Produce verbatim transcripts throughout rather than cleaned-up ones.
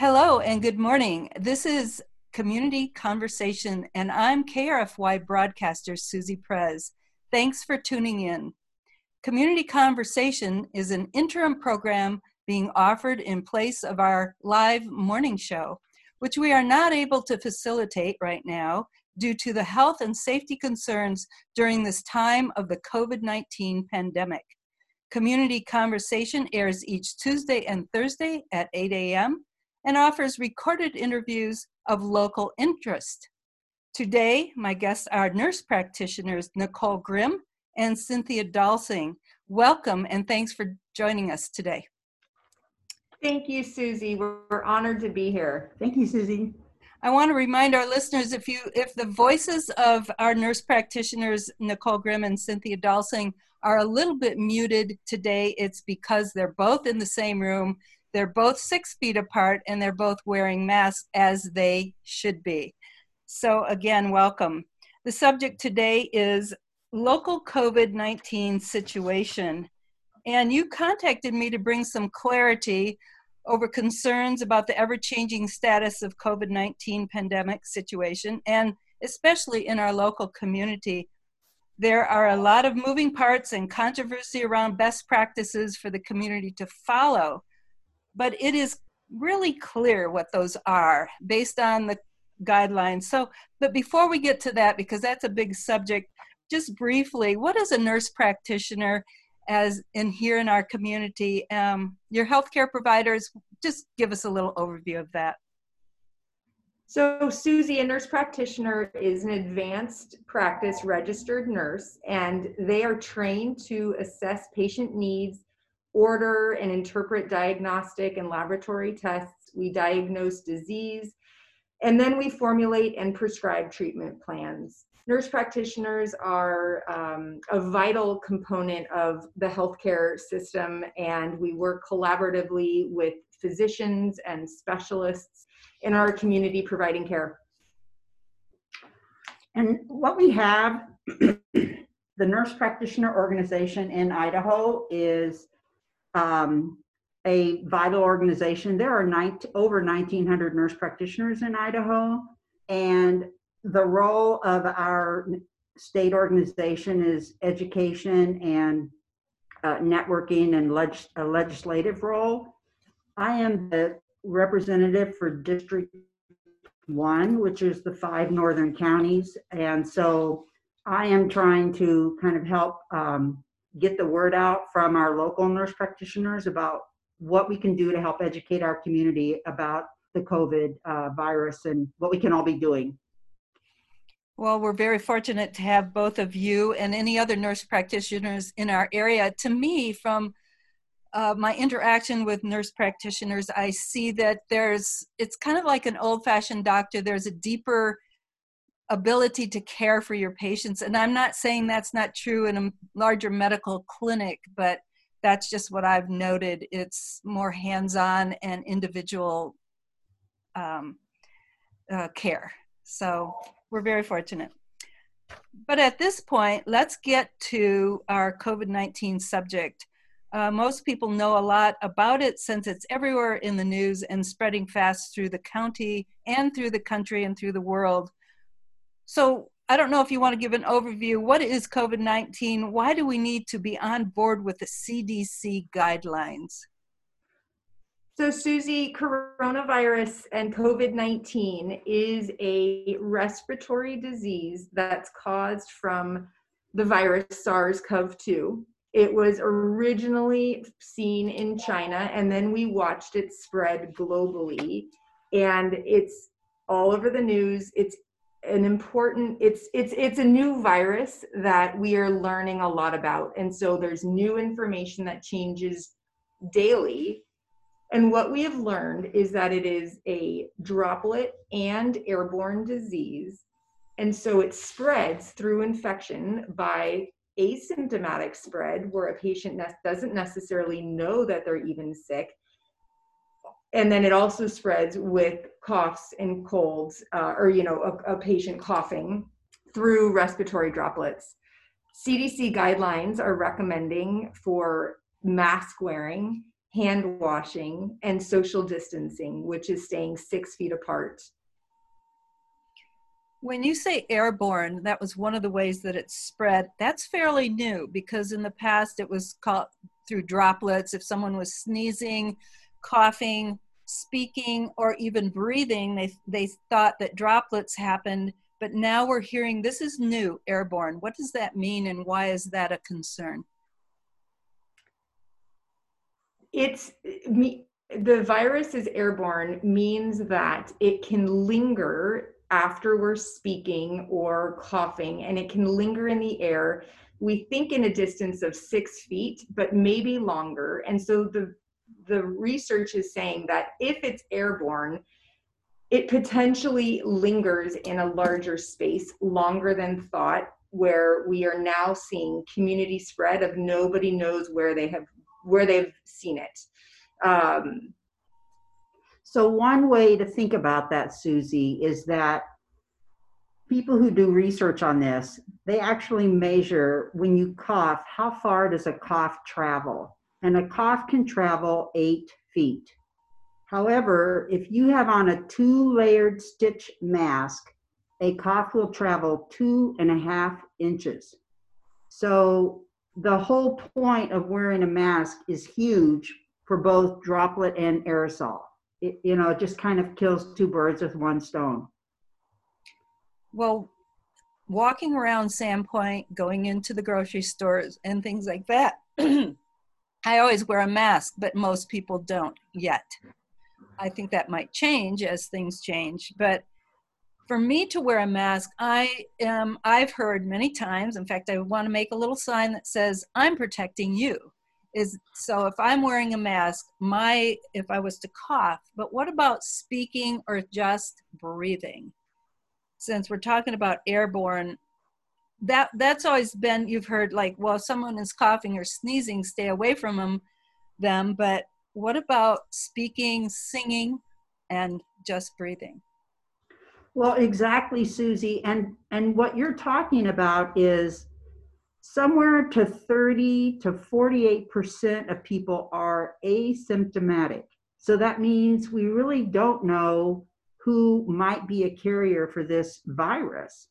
Hello and good morning. This is Community Conversation, and I'm K R F Y broadcaster Susie Prez. Thanks for tuning in. Community Conversation is an interim program being offered in place of our live morning show, which we are not able to facilitate right now due to the health and safety concerns during this time of the COVID nineteen pandemic. Community Conversation airs each Tuesday and Thursday at eight a m and offers recorded interviews of local interest. Today, my guests are nurse practitioners Nicole Grimm and Cynthia Dalsing. Welcome and thanks for joining us today. Thank you, Susie. We're, we're honored to be here. Thank you, Susie. I want to remind our listeners, if you if the voices of our nurse practitioners Nicole Grimm and Cynthia Dalsing are a little bit muted today, it's because they're both in the same room. They're both six feet apart and they're both wearing masks as they should be. So again, welcome. The subject today is local COVID nineteen situation. And you contacted me to bring some clarity over concerns about the ever-changing status of COVID nineteen pandemic situation, and especially in our local community. There are a lot of moving parts and controversy around best practices for the community to follow. But it is really clear what those are based on the guidelines. So, but before we get to that, because that's a big subject, just briefly, what is a nurse practitioner as in here in our community? Um, your healthcare providers, just give us a little overview of that. So Susie, a nurse practitioner is an advanced practice registered nurse, and they are trained to assess patient needs, order and interpret diagnostic and laboratory tests. We diagnose disease, and then we formulate and prescribe treatment plans. Nurse practitioners are um, a vital component of the healthcare system, and we work collaboratively with physicians and specialists in our community providing care. And what we have, the Nurse Practitioner Organization in Idaho is um, a vital organization. There are nineteen, over nineteen hundred nurse practitioners in Idaho, and the role of our state organization is education and uh, networking and leg a legislative role. I am the representative for District One, which is the five northern counties, and so I am trying to kind of help um, get the word out from our local nurse practitioners about what we can do to help educate our community about the COVID uh, virus and what we can all be doing. Well, we're very fortunate to have both of you and any other nurse practitioners in our area. To me, from uh, my interaction with nurse practitioners, I see that there's, it's kind of like an old-fashioned doctor. There's a deeper ability to care for your patients. And I'm not saying that's not true in a larger medical clinic, but that's just what I've noted. It's more hands-on and individual um, uh, care. So we're very fortunate. But at this point, let's get to our COVID nineteen subject. Uh, most people know a lot about it since it's everywhere in the news and spreading fast through the county and through the country and through the world. So I don't know if you want to give an overview. What is COVID nineteen? Why do we need to be on board with the C D C guidelines? So Susie, coronavirus and COVID nineteen is a respiratory disease that's caused from the virus SARS CoV two. It was originally seen in China, and then we watched it spread globally, and it's all over the news. It's an important, it's, it's, it's a new virus that we are learning a lot about. And so there's new information that changes daily. And what we have learned is that it is a droplet and airborne disease. And so it spreads through infection by asymptomatic spread, where a patient ne- doesn't necessarily know that they're even sick. And then it also spreads with coughs and colds, uh, or, you know, a, a patient coughing through respiratory droplets. C D C guidelines are recommending for mask wearing hand washing, and social distancing, which is staying six feet apart. When you say airborne, that was one of the ways that it spread. That's fairly new, because in the past it was called through droplets. If someone was sneezing, coughing, speaking, or even breathing, they, they thought that droplets happened. But now we're hearing this is new, airborne. What does that mean, and why is that a concern? It's the virus is airborne means that it can linger after we're speaking or coughing, and it can linger in the air. We think in a distance of six feet, but maybe longer. And so the, the research is saying that if it's airborne, it potentially lingers in a larger space longer than thought, where we are now seeing community spread of nobody knows where they have, where they've seen it. Um, So one way to think about that, Susie, is that people who do research on this, they actually measure when you cough, how far does a cough travel? And a cough can travel eight feet. However, if you have on a two-layered stitch mask, a cough will travel two and a half inches. So the whole point of wearing a mask is huge for both droplet and aerosol. It, you know, it just kind of kills two birds with one stone. Well, walking around Sandpoint, going into the grocery stores and things like that, I always wear a mask, but most people don't yet. I think that might change as things change. But for me to wear a mask, I am, I've heard many times, in fact, I want to make a little sign that says, I'm protecting you. Is so if I'm wearing a mask, my, if I was to cough, but what about speaking or just breathing? Since we're talking about airborne, that that's always been, you've heard like, well, if someone is coughing or sneezing, stay away from them, them. But what about speaking, singing, and just breathing? Well, exactly, Susie. And, and what you're talking about is somewhere to thirty to forty-eight percent of people are asymptomatic. So that means we really don't know who might be a carrier for this virus.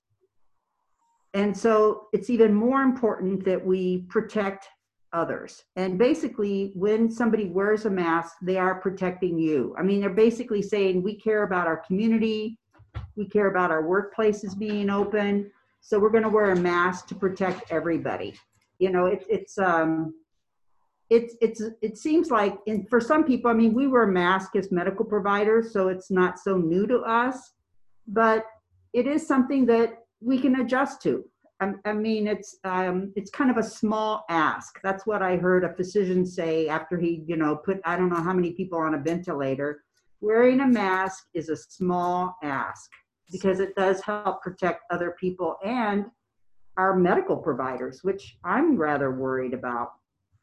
And so it's even more important that we protect others. And basically, when somebody wears a mask, they are protecting you. I mean, they're basically saying, we care about our community, we care about our workplaces being open, so we're going to wear a mask to protect everybody. You know, it, it's um, it's it's it seems like, in, for some people, I mean, we wear a mask as medical providers, so it's not so new to us, but it is something that we can adjust to. I, I mean, it's um, it's kind of a small ask. That's what I heard a physician say after he, you know, put I don't know how many people on a ventilator. Wearing a mask is a small ask, because it does help protect other people and our medical providers, which I'm rather worried about.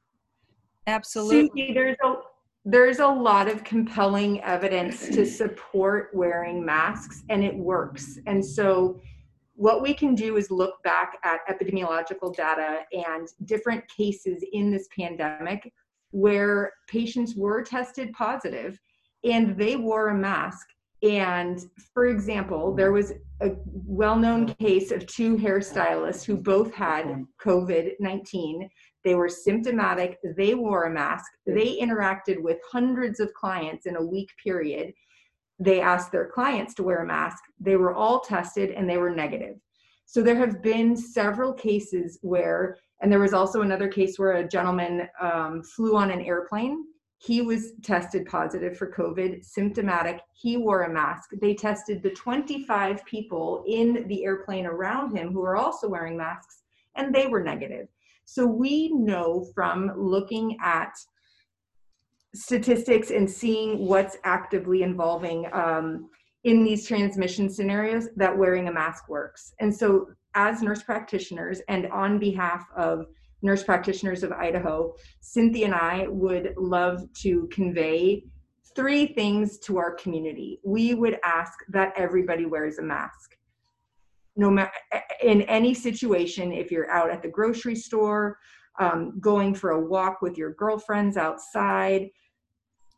Absolutely. Susie, there's a, there's a lot of compelling evidence to support wearing masks, and it works. And so what we can do is look back at epidemiological data and different cases in this pandemic where patients were tested positive and they wore a mask. And for example, there was a well-known case of two hairstylists who both had COVID nineteen. They were symptomatic, they wore a mask, they interacted with hundreds of clients in a week period. They asked their clients to wear a mask. They were all tested and they were negative. So there have been several cases where, and there was also another case where a gentleman um, flew on an airplane. He was tested positive for COVID, symptomatic. He wore a mask. They tested the twenty-five people in the airplane around him who were also wearing masks, and they were negative. So we know from looking at statistics and seeing what's actively involving um, in these transmission scenarios that wearing a mask works. And so as nurse practitioners, and on behalf of nurse practitioners of Idaho, Cynthia and I would love to convey three things to our community. We would ask that everybody wears a mask. No matter, in any situation, if you're out at the grocery store, um, going for a walk with your girlfriends outside,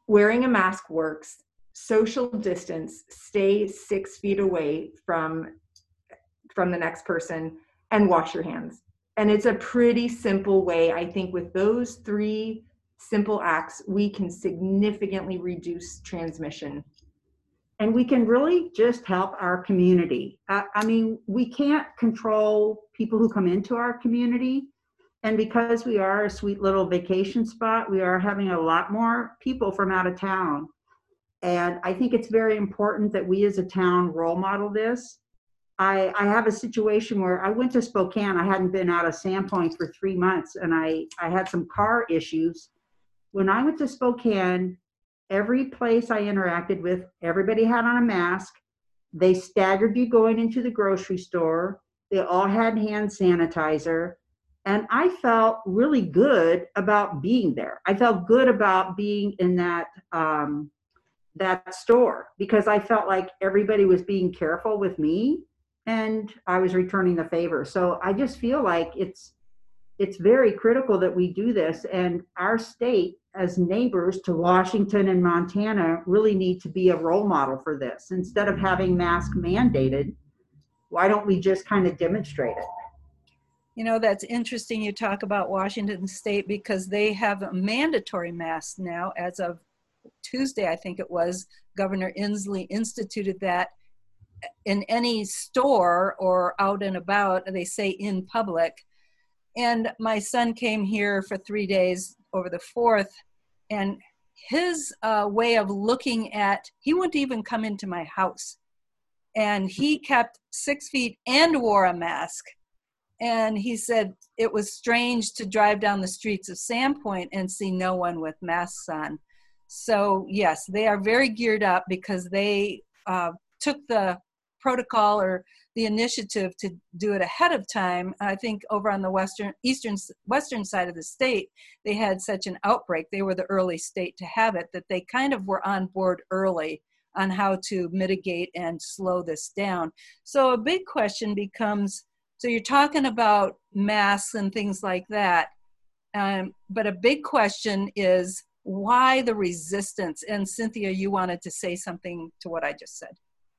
wearing a mask works. Social distance, stay six feet away from, from the next person, and wash your hands. And it's a pretty simple way. I think with those three simple acts, we can significantly reduce transmission. And we can really just help our community. I, I mean, we can't control people who come into our community. And because we are a sweet little vacation spot, we are having a lot more people from out of town. And I think it's very important that we as a town role model this. I, I have a situation where I went to Spokane. I hadn't been out of Sandpoint for three months and I, I had some car issues. When I went to Spokane, every place I interacted with, everybody had on a mask. They staggered you going into the grocery store. They all had hand sanitizer. And I felt really good about being there. I felt good about being in that, um, that store because I felt like everybody was being careful with me and I was returning the favor. So I just feel like it's, it's very critical that we do this, and our state as neighbors to Washington and Montana really need to be a role model for this. Instead of having mask mandated, why don't we just kind of demonstrate it? You know, that's interesting you talk about Washington State because they have a mandatory mask now. As of Tuesday, I think it was, Governor Inslee instituted that in any store or out and about, they say in public. And my son came here for three days over the fourth, and his uh, way of looking at, he wouldn't even come into my house. And he kept six feet and wore a mask. And he said it was strange to drive down the streets of Sandpoint and see no one with masks on. So yes, they are very geared up because they uh, took the protocol or the initiative to do it ahead of time. I think over on the western, eastern, western side of the state, they had such an outbreak. They were the early state to have it, that they kind of were on board early on how to mitigate and slow this down. So a big question becomes, so you're talking about masks and things like that, um, but a big question is why the resistance? And Cynthia, you wanted to say something to what I just said.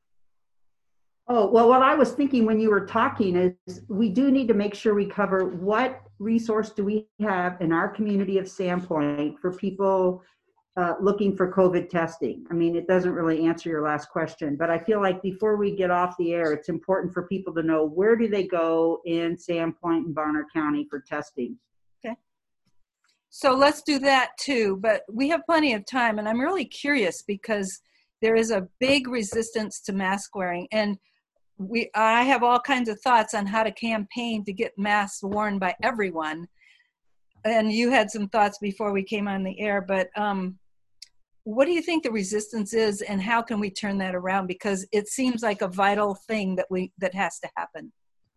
Oh, well, what I was thinking when you were talking is we do need to make sure we cover what resource do we have in our community of Sandpoint for people uh, looking for COVID testing. I mean, it doesn't really answer your last question, but I feel like before we get off the air, it's important for people to know where do they go in Sandpoint and Bonner County for testing. Okay. So let's do that too, but we have plenty of time, and I'm really curious because there is a big resistance to mask wearing, and we I have all kinds of thoughts on how to campaign to get masks worn by everyone. And you had some thoughts before we came on the air, but um, what do you think the resistance is, and how can we turn that around? Because it seems like a vital thing that we that has to happen.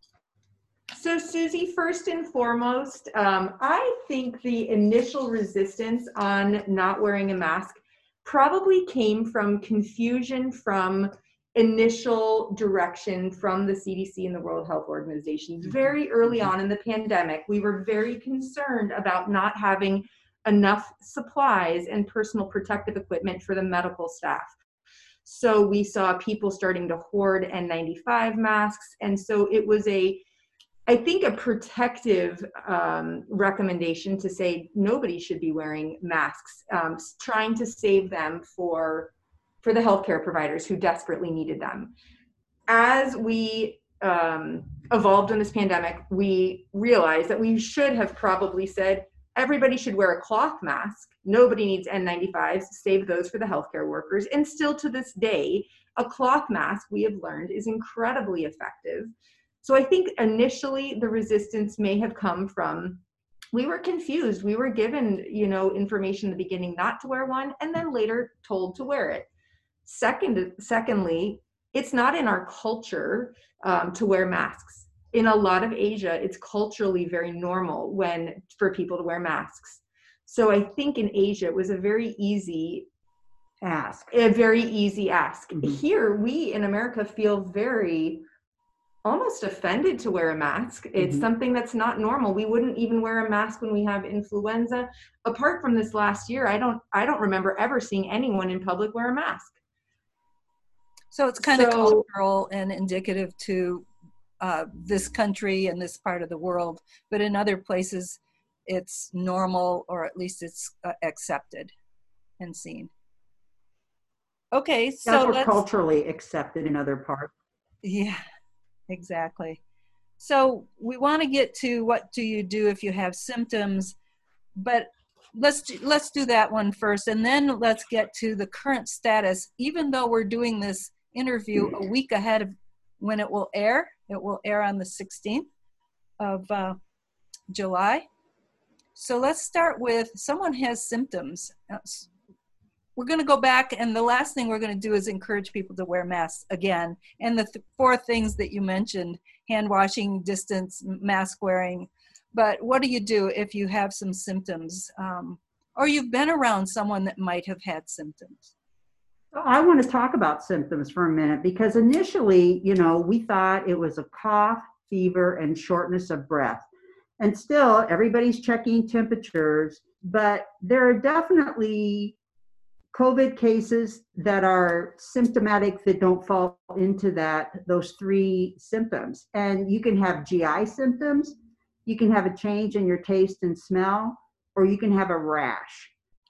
So Susie, first and foremost, um, I think the initial resistance on not wearing a mask probably came from confusion from initial direction from the C D C and the World Health Organization. Very early on in the pandemic, we were very concerned about not having enough supplies and personal protective equipment for the medical staff. So we saw people starting to hoard N ninety-five masks. And so it was a, I think, a protective um, recommendation to say nobody should be wearing masks, um, trying to save them for for the healthcare providers who desperately needed them. As we um, evolved in this pandemic, we realized that we should have probably said, everybody should wear a cloth mask. Nobody needs N ninety-fives, save those for the healthcare workers. And still to this day, a cloth mask, we have learned, is incredibly effective. So I think initially the resistance may have come from, we were confused. We were given, you know, information in the beginning not to wear one, and then later told to wear it. Second, secondly, it's not in our culture um, to wear masks. In a lot of Asia, it's culturally very normal when for people to wear masks. So I think in Asia, it was a very easy ask. A very easy ask. Mm-hmm. Here, we in America feel very almost offended to wear a mask. It's Mhm. something that's not normal. We wouldn't even wear a mask when we have influenza. Apart from this last year, I don't I don't remember ever seeing anyone in public wear a mask. So it's kind of So cultural and indicative to uh, this country and this part of the world, but in other places it's normal, or at least it's uh, accepted and seen. Okay, Yes, so or let's, culturally accepted in other parts. yeah, exactly. So we want to get to what do you do if you have symptoms, but let's do, let's do that one first, and then let's get to the current status. Even though we're doing this interview a week ahead of when it will air, it will air on the sixteenth of uh, July. So let's start with someone has symptoms. We're going to go back, and the last thing we're going to do is encourage people to wear masks again. And the th- four things that you mentioned: hand washing, distance, mask wearing. But what do you do if you have some symptoms, um, or you've been around someone that might have had symptoms? So I want to talk about symptoms for a minute, because initially, you know, we thought it was a cough, fever, and shortness of breath. And still, everybody's checking temperatures, but there are definitely COVID cases that are symptomatic that don't fall into that, those three symptoms. And you can have G I symptoms, you can have a change in your taste and smell, or you can have a rash.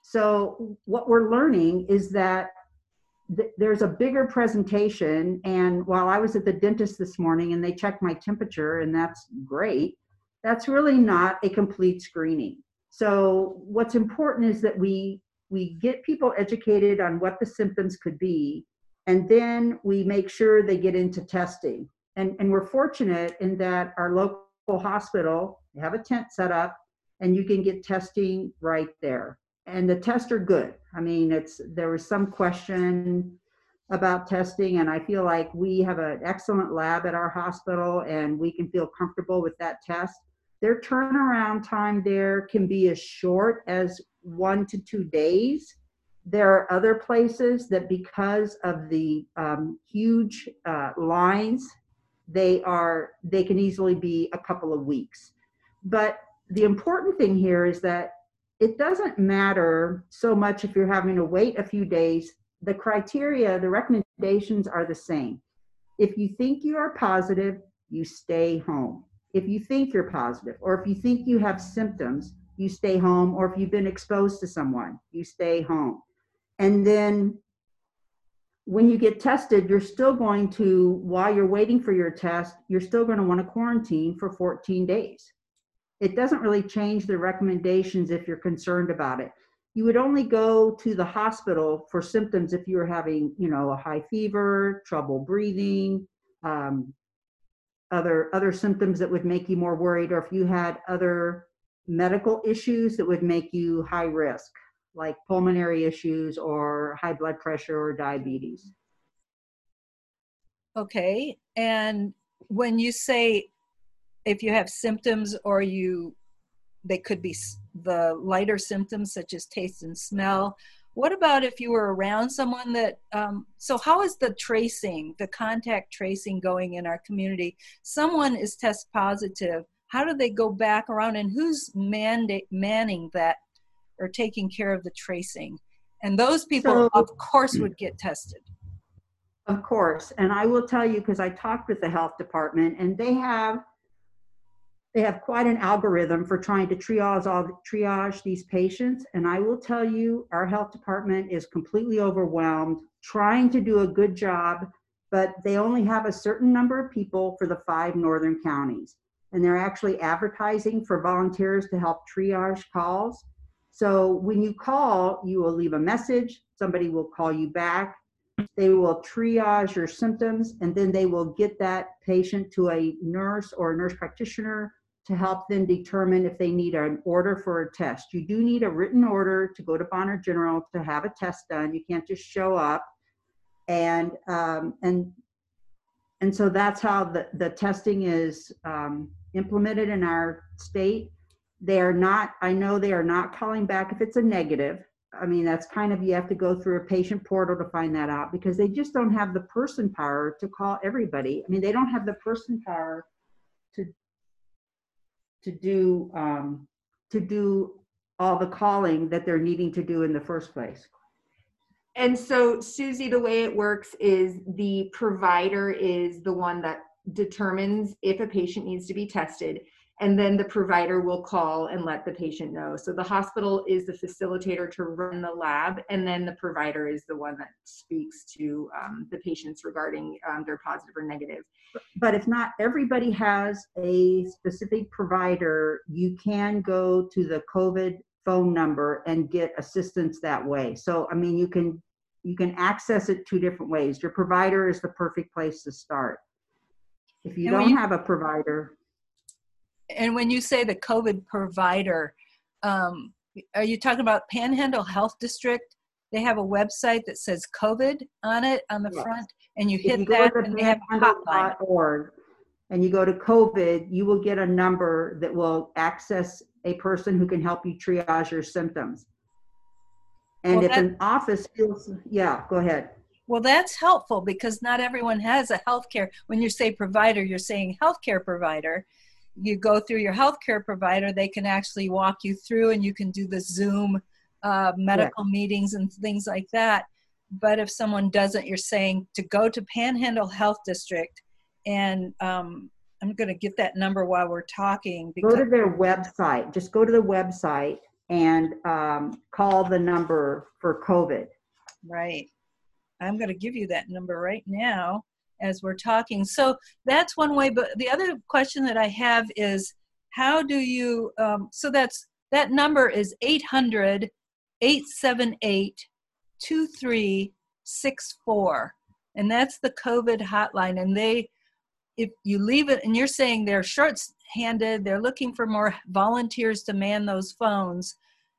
So what we're learning is that th- there's a bigger presentation. And while I was at the dentist this morning and they checked my temperature, and that's great, that's really not a complete screening. So what's important is that we we get people educated on what the symptoms could be, and then we make sure they get into testing. And, and we're fortunate in that our local hospital, they have a tent set up, and you can get testing right there. And the tests are good. I mean, it's there was some question about testing, and I feel like we have an excellent lab at our hospital, and we can feel comfortable with that test. Their turnaround time there can be as short as one to two days. There are other places that, because of the um, huge uh, lines, they are they can easily be a couple of weeks. But the important thing here is that it doesn't matter so much if you're having to wait a few days. The criteria, the recommendations are the same. If you think you are positive, you stay home. If you think you're positive, or if you think you have symptoms, you stay home. Or if you've been exposed to someone, you stay home. And then when you get tested, you're still going to, while you're waiting for your test, you're still going to want to quarantine for fourteen days. It doesn't really change the recommendations if you're concerned about it. You would only go to the hospital for symptoms if you were having, you know, a high fever, trouble breathing, um, other other symptoms that would make you more worried, or if you had other medical issues that would make you high risk, like pulmonary issues or high blood pressure or diabetes. Okay, and when you say if you have symptoms, or you, they could be the lighter symptoms such as taste and smell. What about if you were around someone that, um, so how is the tracing, the contact tracing going in our community? Someone is test positive. How do they go back around, and who's mandate, manning that or taking care of the tracing? And those people, So, of course, would get tested. Of course. And I will tell you, because I talked with the health department, and they have They have quite an algorithm for trying to triage all triage these patients. And I will tell you, our health department is completely overwhelmed, trying to do a good job, but they only have a certain number of people for the five northern counties. And they're actually advertising for volunteers to help triage calls. So when you call, you will leave a message, somebody will call you back. They will triage your symptoms, and then they will get that patient to a nurse or a nurse practitioner to help them determine if they need an order for a test. You do need a written order to go to Bonner General to have a test done. You can't just show up. And um, and and so that's how the, the testing is um, implemented in our state. They are not, I know they are not calling back if it's a negative. I mean, that's kind of, you have to go through a patient portal to find that out because they just don't have the person power to call everybody. I mean, they don't have the person power to to do um, to do all the calling that they're needing to do in the first place. And so, Susie, the way it works is the provider is the one that determines if a patient needs to be tested, and then the provider will call and let the patient know. So the hospital is the facilitator to run the lab, and then the provider is the one that speaks to um, the patients regarding um, their positive or negative. But if not everybody has a specific provider, you can go to the COVID phone number and get assistance that way. So, I mean, you can you can access it two different ways. Your provider is the perfect place to start. If you And don't you, have a provider. And when you say the COVID provider, um, are you talking about Panhandle Health District? They have a website that says COVID on it on the Yes. front, and you If hit you that go to and they have a panhandle hotline. dot org and you go to COVID, you will get a number that will access a person who can help you triage your symptoms. And Well, if that- an office feels, yeah, go ahead. Well, that's helpful because not everyone has a healthcare. When you say provider, you're saying healthcare provider. You go through your healthcare provider, they can actually walk you through, and you can do the Zoom uh, medical yeah. meetings and things like that. But if someone doesn't, you're saying to go to Panhandle Health District, and um, I'm going to get that number while we're talking. Because go to their website. Just go to the website and um, call the number for COVID. Right. I'm going to give you that number right now as we're talking. So that's one way. But the other question that I have is, how do you, um, so that's, that number is eight hundred, eight seven eight, two three six four. And that's the COVID hotline. And they, if you leave it, and you're saying they're short-handed, they're looking for more volunteers to man those phones,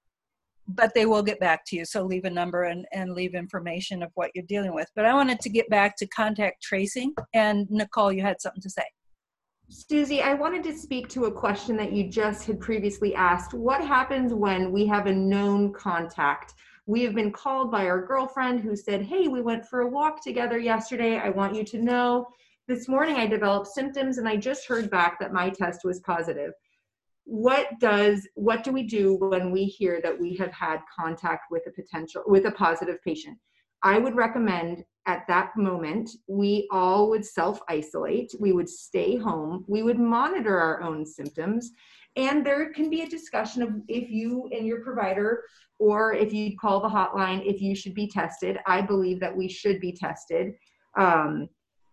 but they will get back to you. So leave a number and, and leave information of what you're dealing with. But I wanted to get back to contact tracing. And Nicole, you had something to say. Susie, I wanted to speak to a question that you just had previously asked. What happens when we have a known contact? We have been called by our girlfriend who said, hey, we went for a walk together yesterday. I want you to know this morning I developed symptoms and I just heard back that my test was positive. What does, what do we do when we hear that we have had contact with a potential, with a positive patient? I would recommend at that moment, we all would self-isolate, we would stay home, we would monitor our own symptoms, and there can be a discussion of if you and your provider, or if you call the hotline, if you should be tested. I believe that we should be tested. Um,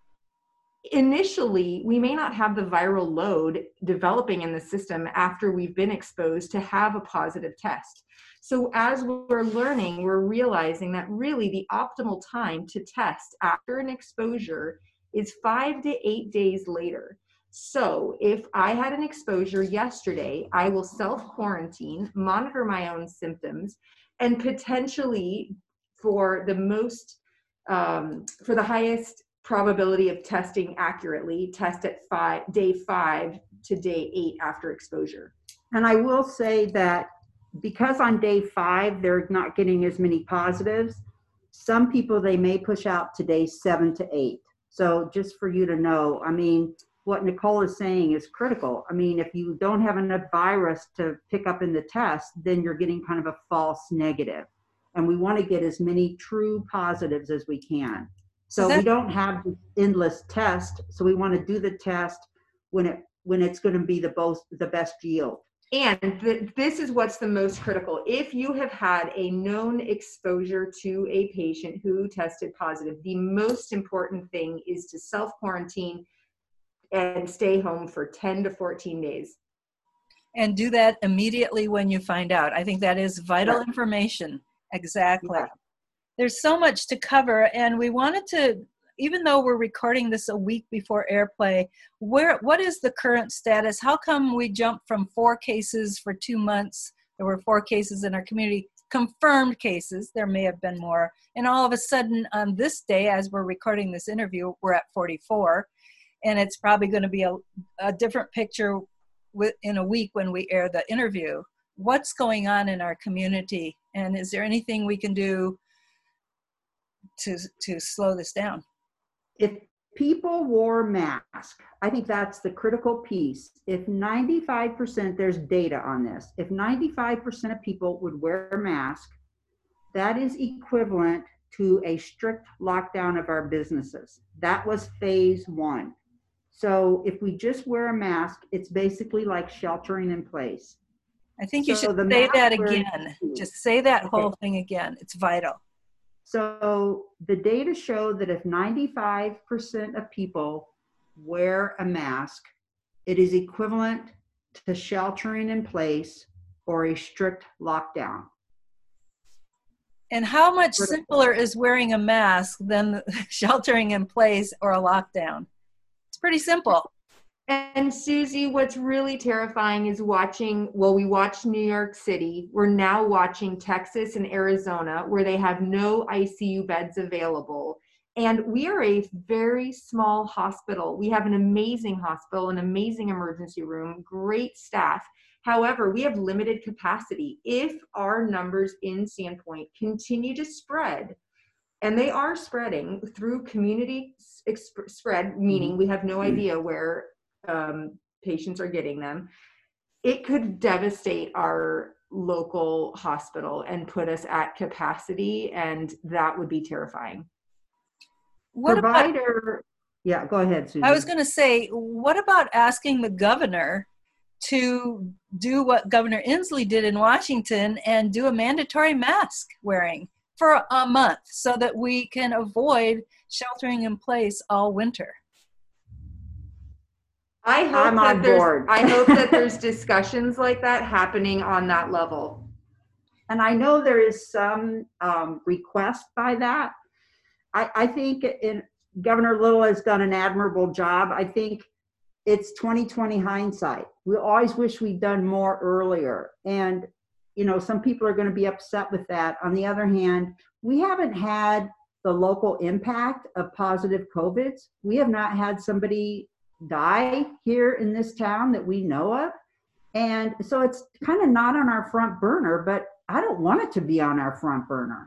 Initially, we may not have the viral load developing in the system after we've been exposed to have a positive test. So as we're learning, we're realizing that really the optimal time to test after an exposure is five to eight days later. So if I had an exposure yesterday, I will self-quarantine, monitor my own symptoms, and potentially for the most, um, for the highest probability of testing accurately, test at five, day five to day eight after exposure. And I will say that because on day five, they're not getting as many positives, some people, they may push out to day seven to eight. So just for you to know, I mean, what Nicole is saying is critical. I mean, if you don't have enough virus to pick up in the test, then you're getting kind of a false negative. And we want to get as many true positives as we can. So we don't have this endless test. So we want to do the test when it when it's going to be the most the best yield. And th this is what's the most critical. If you have had a known exposure to a patient who tested positive, the most important thing is to self-quarantine and stay home for ten to fourteen days. And do that immediately when you find out. I think that is vital Yeah. information. Exactly. Yeah. There's so much to cover, and we wanted to, even though we're recording this a week before airplay, where what is the current status? How come we jumped from four cases for two months? There were four cases in our community, confirmed cases. There may have been more. And all of a sudden on this day, as we're recording this interview, we're at forty-four. And it's probably going to be a, a different picture with, in a week when we air the interview. What's going on in our community And is there anything we can do to, to slow this down? If people wore masks, I think that's the critical piece. If ninety-five percent, there's data on this, if ninety-five percent of people would wear a mask, that is equivalent to a strict lockdown of our businesses. That was phase one. So if we just wear a mask, it's basically like sheltering in place. I think you So should the say mask that wearing- again. Just say that Okay. whole thing again. It's vital. So the data show that if ninety-five percent of people wear a mask, it is equivalent to sheltering in place or a strict lockdown. And how much simpler is wearing a mask than sheltering in place or a lockdown? It's pretty simple. And Susie, what's really terrifying is watching, well, we watched New York City. We're now watching Texas and Arizona, where they have no I C U beds available. And we are a very small hospital. We have an amazing hospital, an amazing emergency room, great staff. However, we have limited capacity. If our numbers in Sandpoint continue to spread, and they are spreading through community exp- spread, meaning we have no idea where um, patients are getting them, it could devastate our local hospital and put us at capacity, and that would be terrifying. What Provider, about, yeah, go ahead, Susan. I was going to say, what about asking the governor to do what Governor Inslee did in Washington and do a mandatory mask wearing for a month so that we can avoid sheltering in place all winter? I hope I'm that on there's, board. I hope that there's discussions like that happening on that level. And I know there is some um, request by that. I, I think in, Governor Little has done an admirable job. I think it's twenty twenty hindsight. We always wish we'd done more earlier. And, you know, some people are going to be upset with that. On the other hand, we haven't had the local impact of positive COVIDs. We have not had somebody die here in this town that we know of. And so it's kind of not on our front burner, but I don't want it to be on our front burner.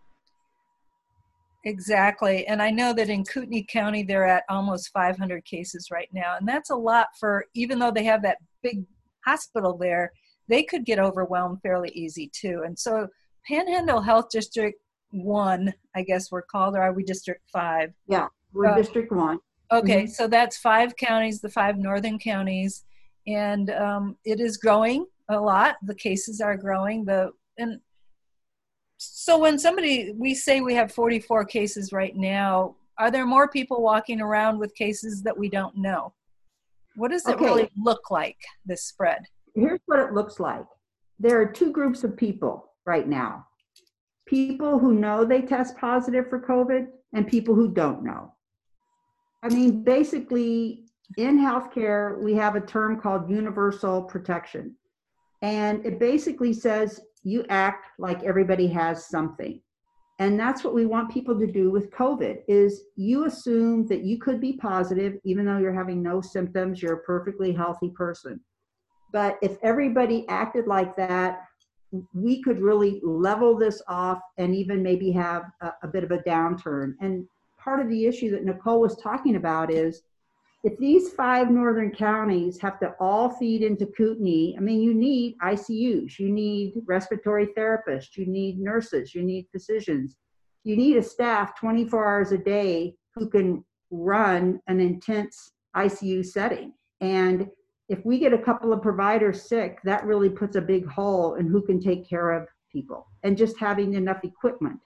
Exactly. And I know that in Kootenai County, they're at almost five hundred cases right now. And that's a lot for, even though they have that big hospital there, they could get overwhelmed fairly easy too. And so Panhandle Health District one, I guess we're called, or are we District five? Yeah, we're Uh, District one. Okay, Mhm. so that's five counties, the five northern counties, and um, it is growing a lot. The cases are growing. The and so when somebody, we say we have forty-four cases right now, are there more people walking around with cases that we don't know? What does it Okay. really look like, this spread? Here's what it looks like. There are two groups of people right now. People who know they test positive for COVID and people who don't know. I mean, basically, in healthcare, we have a term called universal protection. And it basically says you act like everybody has something. And that's what we want people to do with COVID, is you assume that you could be positive, even though you're having no symptoms, you're a perfectly healthy person. But if everybody acted like that, we could really level this off and even maybe have a, a bit of a downturn. And part of the issue that Nicole was talking about is, if these five northern counties have to all feed into Kootenai, I mean, you need I C Us, you need respiratory therapists, you need nurses, you need physicians. You need a staff twenty-four hours a day who can run an intense I C U setting. And if we get a couple of providers sick, that really puts a big hole in who can take care of people and just having enough equipment.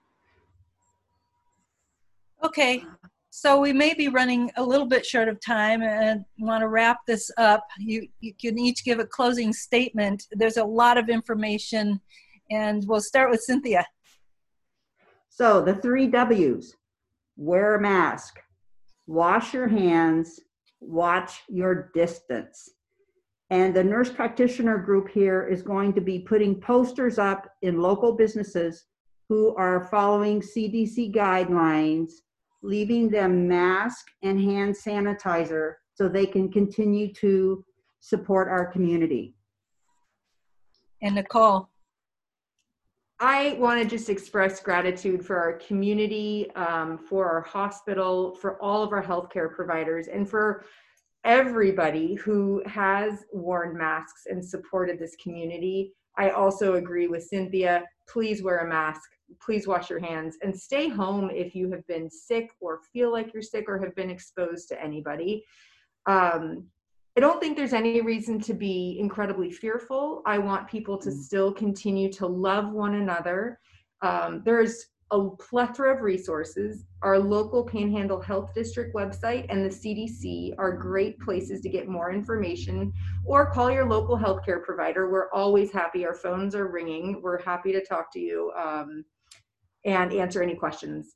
Okay, so we may be running a little bit short of time and want to wrap this up. You, you can each give a closing statement. There's a lot of information, and we'll start with Cynthia. So the three W's: wear a mask, wash your hands, watch your distance. And the nurse practitioner group here is going to be putting posters up in local businesses who are following C D C guidelines, leaving them mask and hand sanitizer so they can continue to support our community. And Nicole. I want to just express gratitude for our community, um, for our hospital, for all of our healthcare providers, and for everybody who has worn masks and supported this community. I also agree with Cynthia. Please wear a mask. Please wash your hands and stay home if you have been sick or feel like you're sick or have been exposed to anybody. Um, I don't think there's any reason to be incredibly fearful. I want people to still continue to love one another. Um, there's a plethora of resources. Our local Panhandle Health District website and the C D C are great places to get more information, or call your local healthcare provider. We're always happy. Our phones are ringing. We're happy to talk to you um, and answer any questions.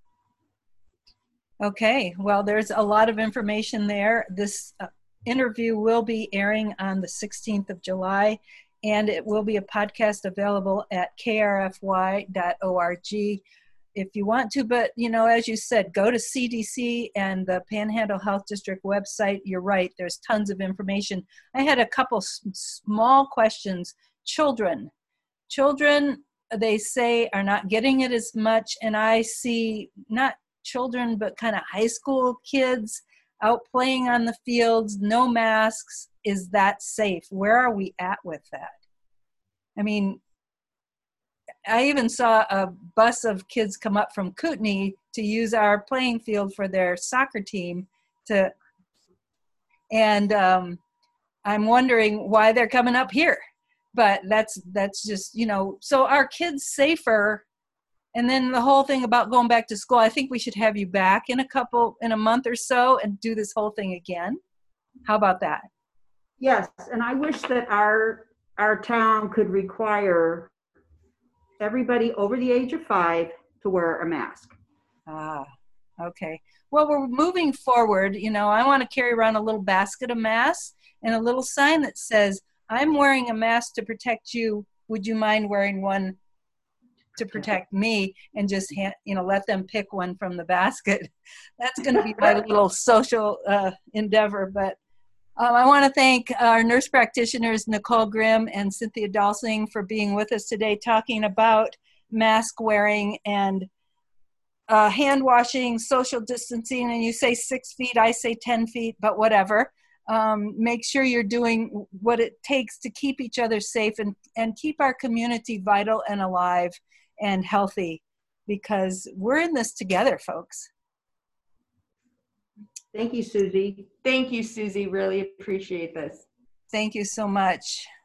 Okay, well, there's a lot of information there. This uh, interview will be airing on the sixteenth of July, and it will be a podcast available at k r f y dot org if you want to. But, you know, as you said, go to C D C and the Panhandle Health District website. You're right, there's tons of information. I had a couple s- small questions. Children. Children, they say, are not getting it as much, and I see not children, but kind of high school kids out playing on the fields, no masks. Is that safe? Where are we at with that? I mean, I even saw a bus of kids come up from Kootenai to use our playing field for their soccer team. To, and um, I'm wondering why they're coming up here. But that's that's just, you know, so are kids safer? And then the whole thing about going back to school, I think we should have you back in a couple, in a month or so and do this whole thing again. How about that? Yes, and I wish that our, our town could require everybody over the age of five to wear a mask. Ah, okay. Well, we're moving forward. You know, I want to carry around a little basket of masks and a little sign that says, I'm wearing a mask to protect you. Would you mind wearing one to protect me? And just, hand, you know, let them pick one from the basket. That's going to be my little social uh, endeavor. But um, I want to thank our nurse practitioners, Nicole Grimm and Cynthia Dalsing, for being with us today, talking about mask wearing and uh, hand washing, social distancing. And you say six feet, I say ten feet, but whatever. Um, make sure you're doing what it takes to keep each other safe and, and keep our community vital and alive and healthy, because we're in this together, folks. Thank you, Susie. Thank you, Susie. Really appreciate this. Thank you so much.